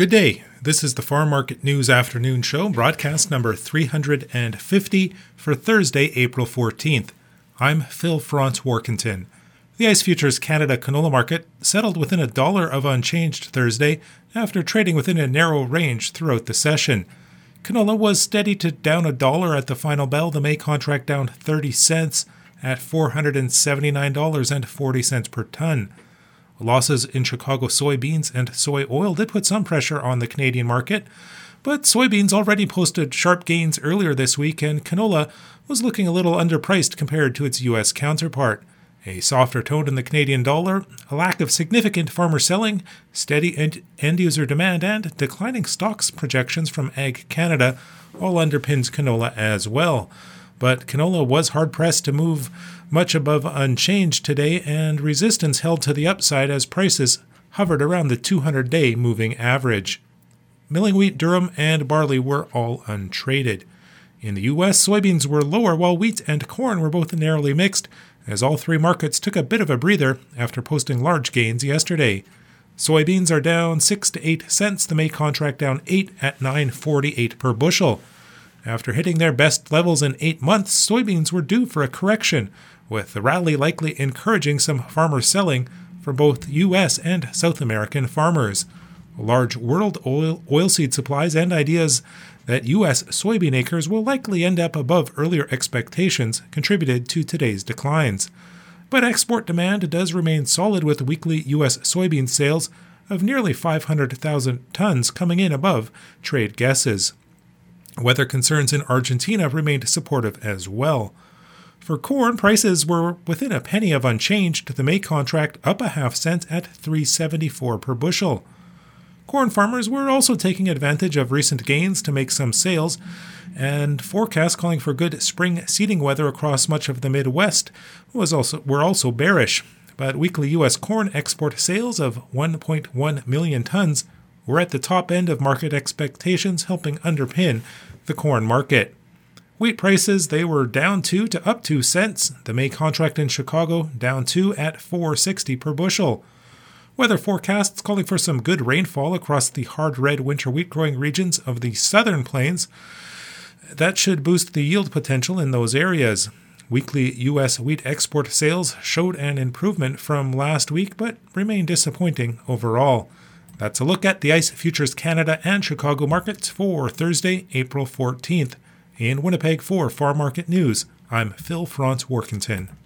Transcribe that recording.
Good day. This is the Farm Market News Afternoon Show, broadcast number 350 for Thursday, April 14th. I'm Phil Franz-Warkentin. The ICE Futures Canada canola market settled within $1 of unchanged Thursday after trading within a narrow range throughout the session. Canola was steady to down $1 at the final bell, the May contract down 30 cents at $479.40 per ton. Losses in Chicago soybeans and soy oil did put some pressure on the Canadian market, but soybeans already posted sharp gains earlier this week, and canola was looking a little underpriced compared to its U.S. counterpart. A softer tone in the Canadian dollar, a lack of significant farmer selling, steady end-user demand, and declining stocks projections from Ag Canada all underpins canola as well. But canola was hard-pressed to move much above unchanged today, and resistance held to the upside as prices hovered around the 200-day moving average. Milling wheat, durum, and barley were all untraded. In the U.S., soybeans were lower while wheat and corn were both narrowly mixed, as all three markets took a bit of a breather after posting large gains yesterday. Soybeans are down 6 to 8 cents, the May contract down 8 at $9.48 per bushel. After hitting their best levels in 8 months, soybeans were due for a correction, with the rally likely encouraging some farmer selling for both U.S. and South American farmers. Large world oilseed supplies and ideas that U.S. soybean acres will likely end up above earlier expectations contributed to today's declines. But export demand does remain solid, with weekly U.S. soybean sales of nearly 500,000 tons coming in above trade guesses. Weather concerns in Argentina remained supportive as well. For corn, prices were within a penny of unchanged, the May contract up a half cent at $3.74 per bushel. Corn farmers were also taking advantage of recent gains to make some sales, and forecasts calling for good spring seeding weather across much of the Midwest were also bearish. But weekly U.S. corn export sales of 1.1 million tons were at the top end of market expectations, helping underpin the corn market. Wheat prices, they were down 2 to up 2 cents. The May contract in Chicago down 2 at $4.60 per bushel. Weather forecasts calling for some good rainfall across the hard red winter wheat growing regions of the southern plains. That should boost the yield potential in those areas. Weekly U.S. wheat export sales showed an improvement from last week, but remain disappointing overall. That's a look at the ICE Futures Canada and Chicago markets for Thursday, April 14th. In Winnipeg for Farm Market News, I'm Phil Franz-Warkentin.